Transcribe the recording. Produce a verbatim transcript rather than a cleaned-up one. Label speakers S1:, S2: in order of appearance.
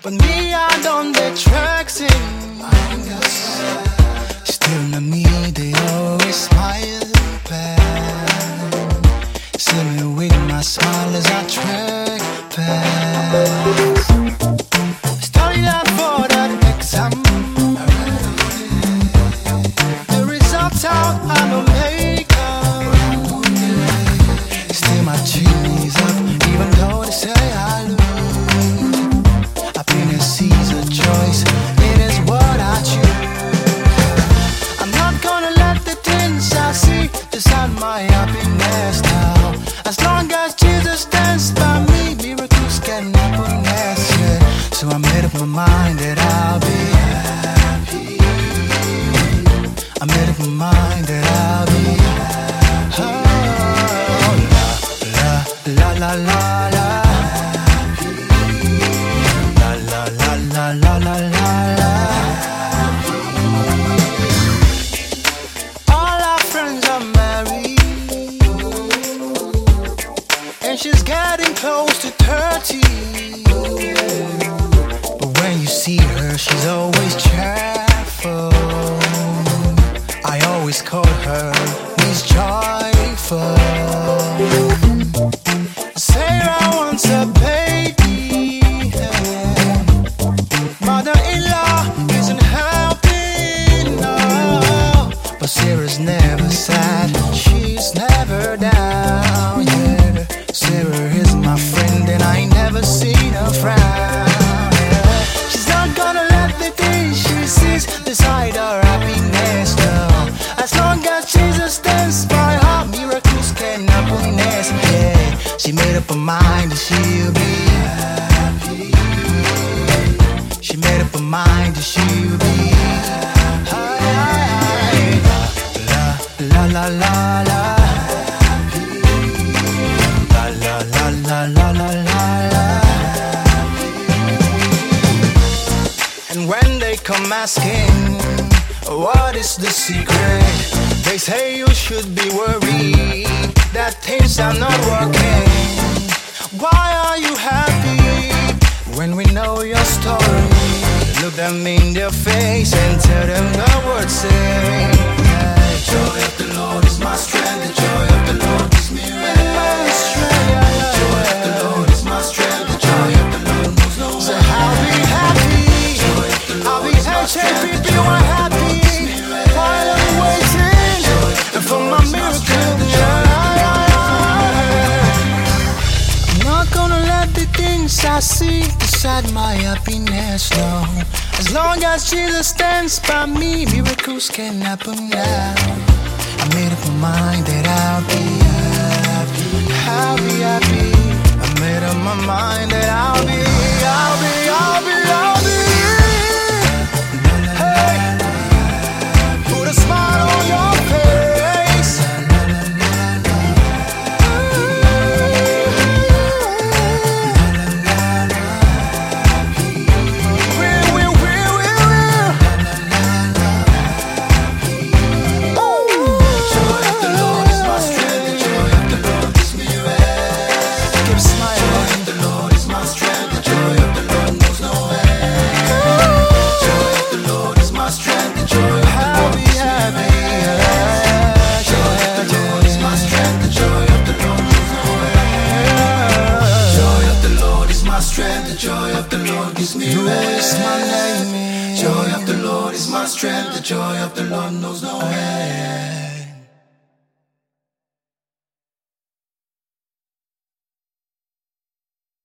S1: But me, I don't get tracks in. Still na me, they always smile back. See me with my smile as I track past. Studied out for that exam. The results out, I don't make up. Still my chimney's up, even though they say I lose. Happiness is a choice, it is what I choose. I'm not gonna let the things I see decide my happiness now. As long as Jesus stands by me, miracles can happen, yes, yeah. So I made up my mind that I'll be happy. I made up my mind that I'll be happy. Oh, la, la, la, la, la. La, la, la, la, la, la, la, la. All our friends are married, and she's getting close to thirty. But when you see her, she's always cheerful. I always call her Miss Joyful. Sarah wants a baby, mother-in-law isn't helping, no. But Sarah's never sad, she's never down, yeah. Sarah is my friend and I ain't never seen her frown, yeah. She's not gonna let the things she sees decide her happiness, no. As long as Jesus stands by her, miracles can happen, yes, yeah. She made up her mind that she'll be happy. She made up her mind that she'll be happy. La la la la la. La la la la la la la la. And when they come asking, what is the secret? They say you should be worried that things are not working. Why are you happy when we know your story? Look them in their face and tell them the words say, hey, joy of the Lord is my strength. The joy of the Lord gives me rest. Joy of the Lord is my strength. The joy of the Lord knows no end. So I'll be happy. I'll be happy. People are happy while I'm waiting for my miracle. I'm not gonna let the things I see decide my happiness, no. As long as Jesus stands by me, miracles can happen now. I made up my mind that I'll be happy, I'll be happy. I made up my mind that I'll be, I'll be, I'll be, I'll be. Hey, put a smile on your face. Will, will, will, will, will. Joy of the Lord is my strength. The joy of the Lord gives me rest. Keep smiling. Joy of the Lord is my strength. The joy of the Lord knows no end. Joy of the Lord is my strength. The joy of the Lord gives me rest. Joy of the Lord is my strength. The joy of the Lord knows no end. Joy of the Lord is my strength. The joy of the Lord gives me rest. Joy of the Lord is my strength. The joy of the Lord knows no end.